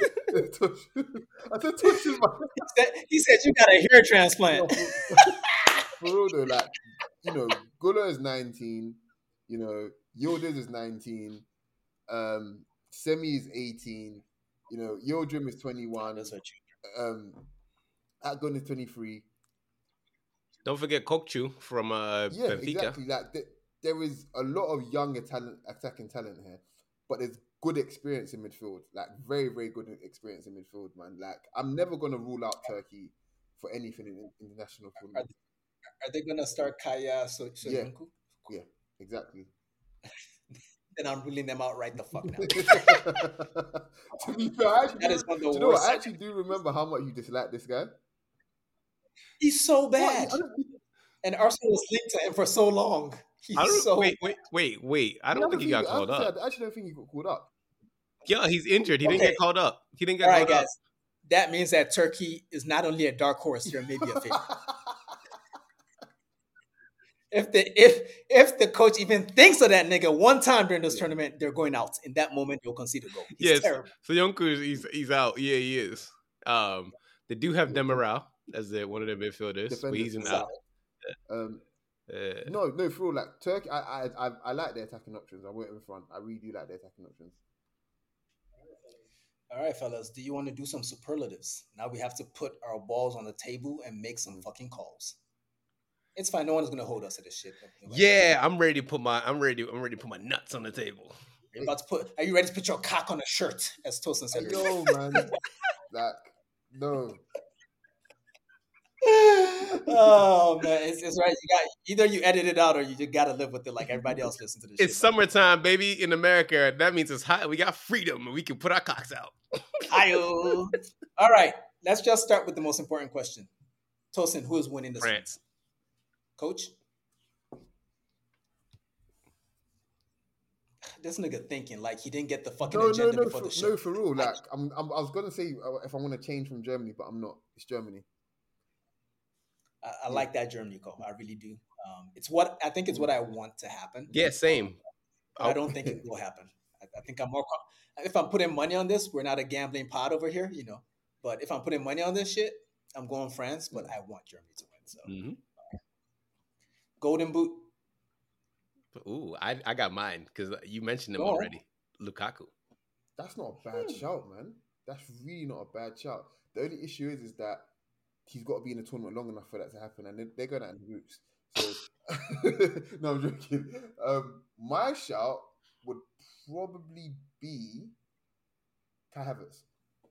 I said Tosun, man. He said, he said you got a hair transplant. For real though, like you know, Gula is nineteen. You know, Yildiz is nineteen. Um, Semi is eighteen. You know, Yildirim is twenty-one. That's what you. Um, Atgun is twenty-three. Don't forget Kokchu from uh, Yeah, Benfica. exactly. Like th- there is a lot of younger talent, attacking talent here, but there's good experience in midfield. Like very, very good experience in midfield, man. Like I'm never gonna rule out Turkey for anything in international football. Are they gonna start Kaya so- Yeah. Soyuncu? Yeah, exactly. Then I'm ruling them out right the fuck now. To be fair, I actually, That do, is one of do the you know what? worst. I actually do remember how much you dislike this guy. He's so What? bad, I don't, and Arsenal was linked to him for so long. He's I don't so wait, wait, wait, wait. I don't the other think he got thing- I called have to say, up. I actually don't think he got called up. Yeah, he's injured. He didn't Okay. get called up. He didn't get All right, called guys. up. That means that Turkey is not only a dark horse; they're maybe a favorite. If the if if the coach even thinks of that nigga one time during this Yeah. tournament, they're going out. In that moment, they'll concede a goal. He's Yes. terrible. So Yonku, he's he's out. Yeah, he is. Um, they do have Yeah. Demiral as the, one of their midfielders, but he's in Defenders. out. um, Uh, no, no, for real, like Turkey, I, I, I, I like their attacking options. I went in front. I really do like their attacking options. All right, fellas. Do you want to do some superlatives? Now we have to put our balls on the table and make some fucking calls. It's fine. No one's gonna hold us to this shit. yeah, I'm ready to put my I'm ready I'm ready to put my nuts on the table. You're about to put. Are you ready to put your cock on a shirt, as Tosin said? Hey, earlier? yo, man, like no. Oh man, it's, it's right. You got either you edit it out or you just gotta live with it like everybody else listen to this. It's shit. summertime, baby, in America. That means it's hot. We got freedom and we can put our cocks out. Ayo. All right, let's just start with the most important question. Tosin, who is winning this? France. Coach? This nigga thinking like he didn't get the fucking No, no, agenda no, before for, the show. no, for real. Like, I'm, I'm, I was gonna say uh, if I want to change from Germany, but I'm not. It's Germany. I, I like that Germany call. I really do. Um, it's what I think it's what I want to happen. Yeah, same. But I don't think it will happen. I, I think I'm more. co- If I'm putting money on this, we're not a gambling pod over here, you know. But if I'm putting money on this shit, I'm going France. But I want Germany to win. So Mhm. Golden Boot. Ooh, I, I got mine because you mentioned him Go on. already. Lukaku. That's not a bad shout, man. That's really not a bad shout. The only issue is, is that he's got to be in the tournament long enough for that to happen, and they, they're going out in groups. So, no, I'm joking. Um, my shout would probably be Kai Havertz.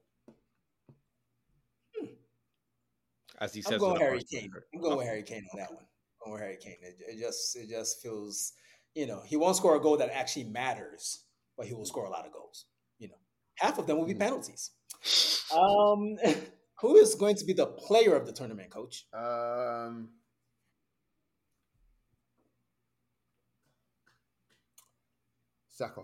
As he I'm says, going in Harry Arsenal. Kane. I'm going with Harry Kane on that one. I'm going with Harry Kane. It, it just it just feels, you know, he won't score a goal that actually matters, but he will score a lot of goals. You know, half of them will be Mhm. penalties. Um, who is going to be the player of the tournament, Coach? Um, Saka.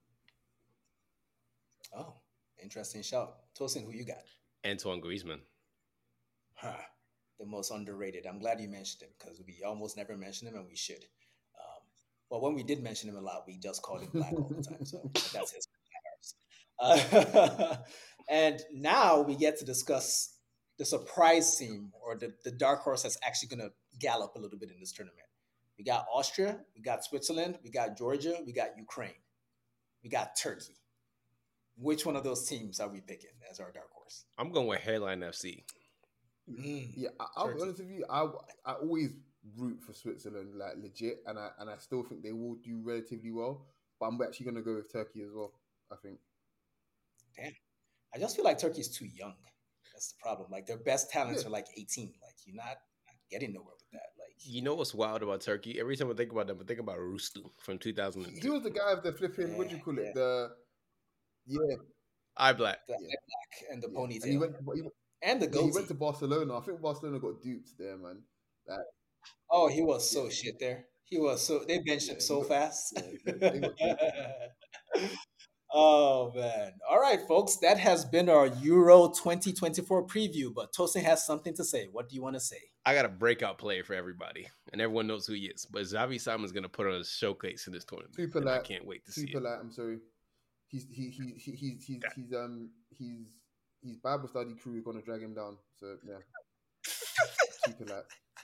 Oh, interesting shout. Tosin, who you got? Antoine Griezmann. Huh, the most underrated. I'm glad you mentioned him because we almost never mention him, and we should. Um, well, when we did mention him a lot, we just called him Black all the time. So but that's his. Uh, and now we get to discuss the surprise team or the, the dark horse that's actually going to gallop a little bit in this tournament. We got Austria, we got Switzerland, we got Georgia, we got Ukraine, we got Turkey. Which one of those teams are we picking as our dark horse? I'm going with Hairline F C. Mm. Yeah, I, I'll be Turkey. honest with you. I I always root for Switzerland, like legit, and I and I still think they will do relatively well. But I'm actually gonna go with Turkey as well. I think. Damn. I just feel like Turkey's too young. That's the problem. Like their best talents Yeah. are like eighteen. Like you're not, not getting nowhere with that. Like You know what's wild about Turkey? Every time I think about them, I think about Rustu from two thousand He two. was the guy of the flipping. What do you Yeah, call it? yeah. The yeah. Eye black. the Yeah. eye black and the Yeah. ponytail And he went, he, and the yeah, he goatee. went to Barcelona. I think Barcelona got duped there, man. Like, Oh, he was so Yeah. shit there. He was so they benched Yeah, him he so got- fast. yeah, they got- they got duped, Oh man. All right, folks. That has been our Euro twenty twenty-four preview. But Tosin has something to say. What do you want to say? I got a breakout player for everybody, and everyone knows who he is. But Xavi Simon's going to put on a showcase in this tournament. Super and I light, can't wait to see super it. light. I'm sorry. He's he he he he's he's Yeah. he's um he's his Bible study crew are gonna drag him down. So yeah, super light.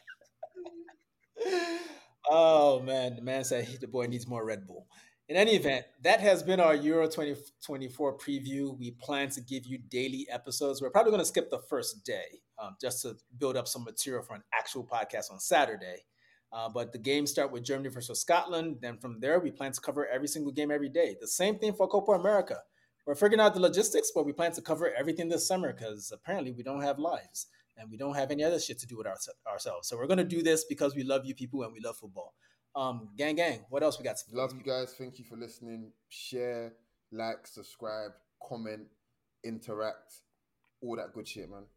Oh man, the man said he, the boy needs more Red Bull. In any event, that has been our Euro twenty twenty-four preview. We plan to give you daily episodes. We're probably going to skip the first day um, just to build up some material for an actual podcast on Saturday. Uh, but the games start with Germany versus Scotland. Then from there, we plan to cover every single game every day. The same thing for Copa America. We're figuring out the logistics, but we plan to cover everything this summer because apparently we don't have lives and we don't have any other shit to do with our, ourselves. So we're going to do this because we love you people and we love football. Um, gang, gang, what else we got? to Love you guys. Thank you for listening. Share, like, subscribe, comment, interact, all that good shit, man.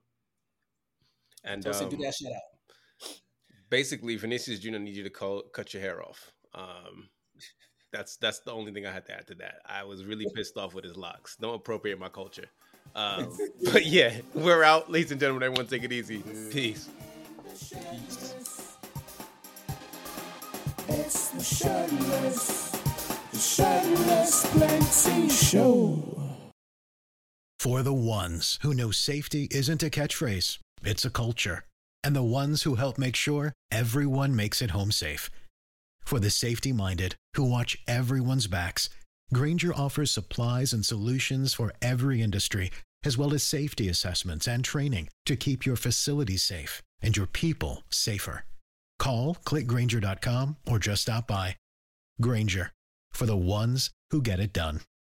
And Tosin, um, do that shit out. basically, Vinicius Junior needs you to call, cut your hair off. Um, that's that's the only thing I had to add to that. I was really pissed off with his locks. Don't appropriate my culture. Um, but yeah, we're out, ladies and gentlemen. Everyone, take it easy. Peace. It's the Shirtless, the Shirtless Plenty Show. For the ones who know safety isn't a catchphrase, it's a culture. And the ones who help make sure everyone makes it home safe. For the safety-minded who watch everyone's backs, Grainger offers supplies and solutions for every industry, as well as safety assessments and training to keep your facilities safe and your people safer. Call, click Grainger dot com, or just stop by. Grainger, for the ones who get it done.